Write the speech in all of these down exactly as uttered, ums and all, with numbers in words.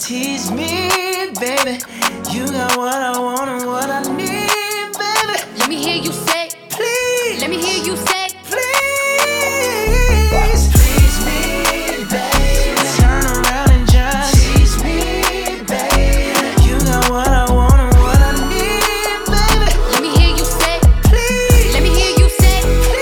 tease me, baby. You got what I want and what I need, baby. Let me hear you say, please. Let me hear you say, please. Please me, baby. Turn around and just tease me, baby. You got what I want and what I need, baby. Let me hear you say, please. Let me hear you say,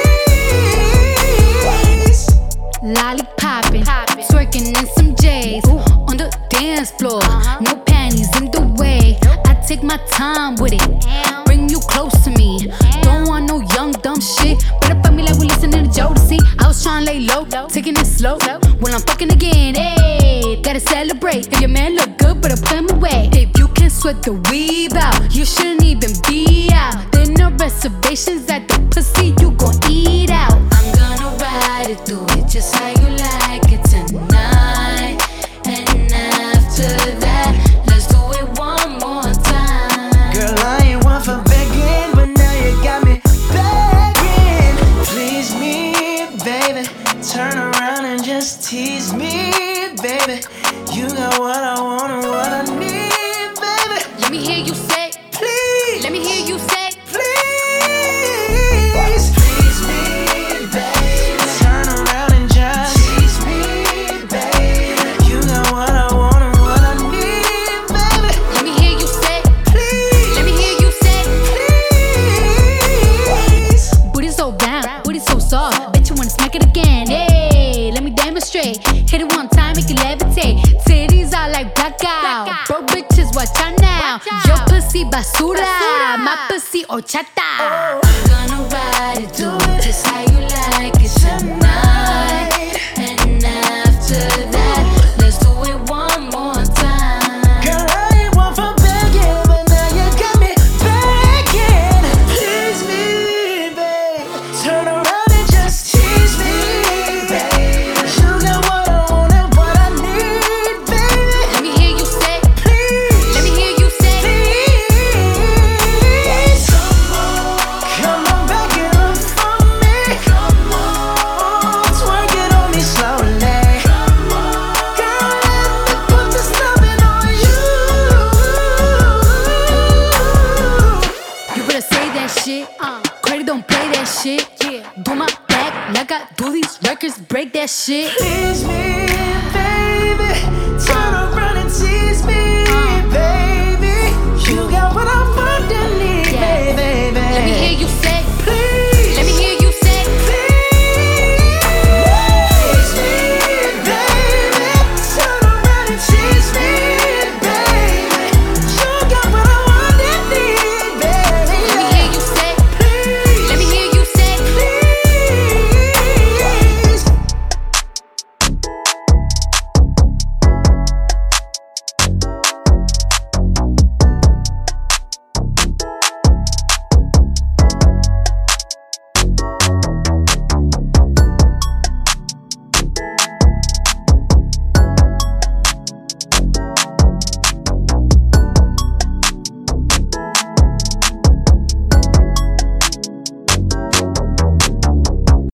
please. Lollipoppin', twerking in some J's on the dance floor. Uh-huh. No panties in the way. I take my time with it. Bring you close to me. Don't want no young dumb shit. Better fuck me like we listening to Jodeci. I was trying to lay low, taking it slow. When I'm fucking again, hey, gotta celebrate. If your man look good, better put him away. If you can sweat the weave out, you shouldn't even be out. There no reservations at the pussy, you gon' eat out. I'm gonna ride it, do it just how you like it tonight. And after that, let's do it one more time. Girl, I ain't one for begging, but now you got me begging. Please me, baby. Turn around and just tease me, baby. You got what I want and what I need, baby. Let me hear you say, please. Let me hear you say, please. Please me, baby. Turn around and just tease me, baby. You got what I want and what I need, baby. Let me hear you say, please. Let me hear you say, please. Booty so round, booty so soft. Bet you wanna smack it again. Hey, let me demonstrate. Hit it one time, make it levitate. Titties are like blackout. Bro, bitches, watch out now. Your pussy basura, my pussy horchata. I'm gonna ride it, do it just how you like it tonight. And after that, let's do it one more time. Girl, I ain't one for begging, but now you got me begging. Please me, babe. Turn around and just tease me, babe. You got what I want and what I need, baby. Let me hear you say, please. Let me hear you say, please. Come on back and look for me. Come on, twerk it on me slowly. Come on, girl, let me put this loving on you. You better say that shit. Uh, Credit don't play that shit. Yeah. Do my back like I do these records, break that shit.